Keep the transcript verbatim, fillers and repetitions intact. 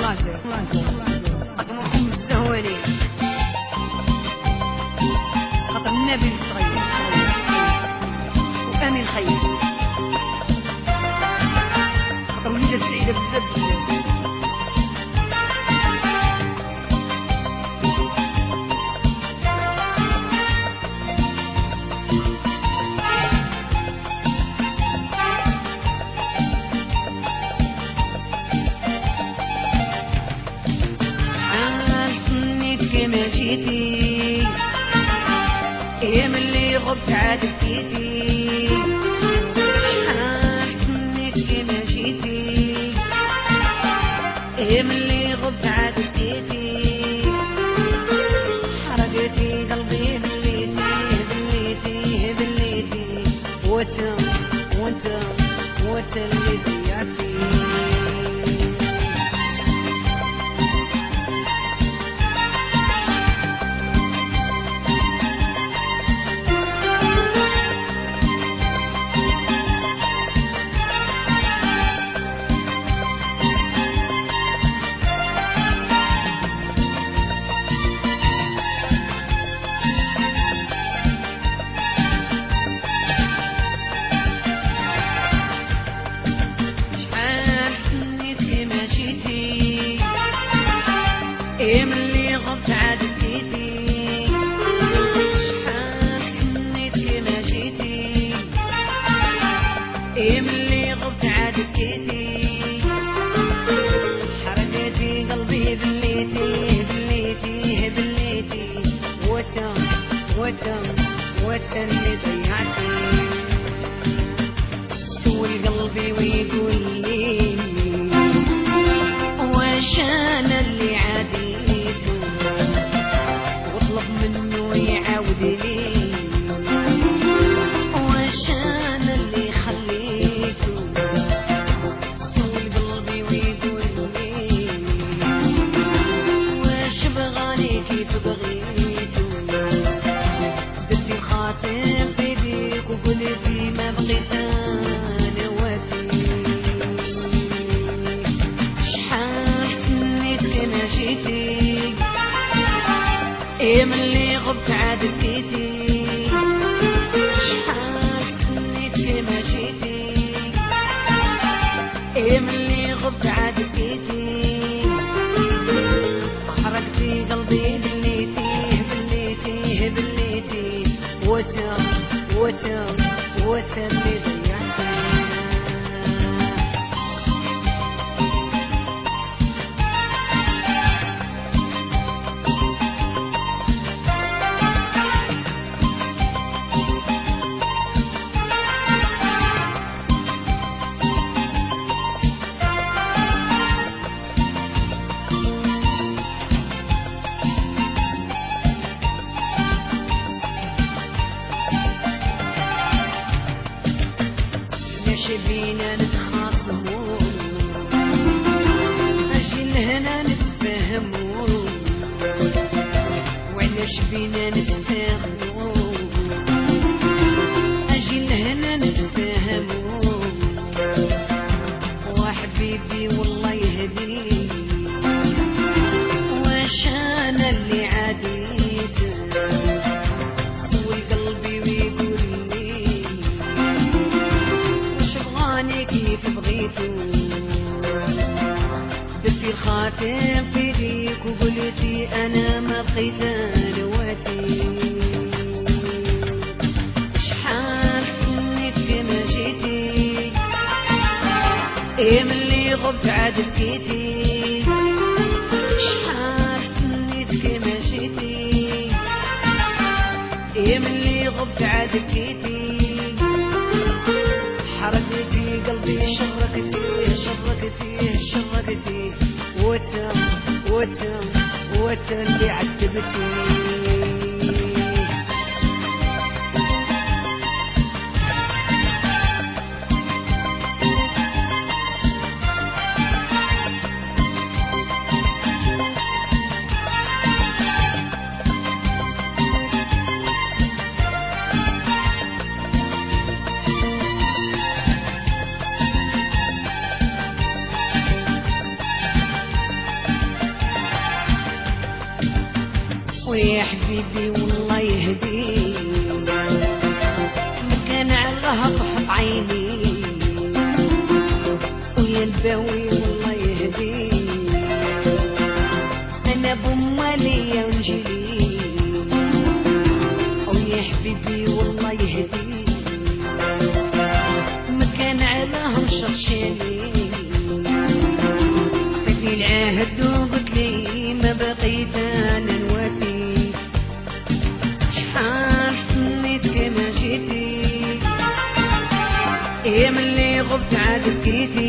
يسلمك راكم الزهواني خاطر النبي الصغير وأنا الخير خاطر وليدة سعيدة بزاف. يا ملي غبت عاد بكيتي شحال سنيت ما جيتي يا ملي غبت عاد بكيتي حرقتي قلبي بليتي بليتي بليتي وانت وانت وانت اللي ضيعتي. يا ملي غبت عاد بكيتي شحال سنيت ما جيتي يا ملي غبت عاد بكيتي حرقتي قلبي بليتي بليتي بليتي وتا وتا وتا اللي ضيعتي. سول قلبي ويقول لي واش انا اللي عادي واطلب منه يعاود لي واش انا اللي خليته. سول قلبي ويقول لي واش بغاني كيف بغيته. بدي الخاطر بيديك وقلتي ما بغيت انا واتي. شحال سنيت ما جيتي يا ملي غبت عاد بكيتي شحال سنيت ما جيتي يا ملي غبت عاد بكيتي حرقتي قلبي بليتي بليتي بليتي وتا وتا وتا اللي ضيعتي. بينا نتخاصمو اجي لهنا نتفاهمو وعلاش بينا نتفاهمو اجي لهنا نتفاهمو وحبيبي والله يهديك واش انا اللي عاديت. سول قلبي ويقول لي كيف بغيتو. درتي الخاتم في يديك وقلتي انا ما بقيت انا واتي. شحال سنيت ما جيتي يا ملي غبت عاد بكيتي. شحال سنيت ما جيتي يا ملي غبت عاد بكيتي حرقتي قلبي شرقتي شرقتي شرقتي وتا وتا وتا اللي عتبتي. نجيلي او يا حبيبي والله يهدي ما كان علىهم شخشاني فاتني العهد وقلت لي ما بقيت انا نواتي شحال سنيت كما جيتي يا ملي غبت عاد بكيتي